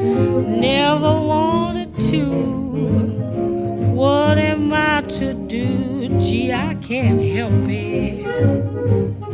Never wanted to. What am I to do? Gee, I can't help it.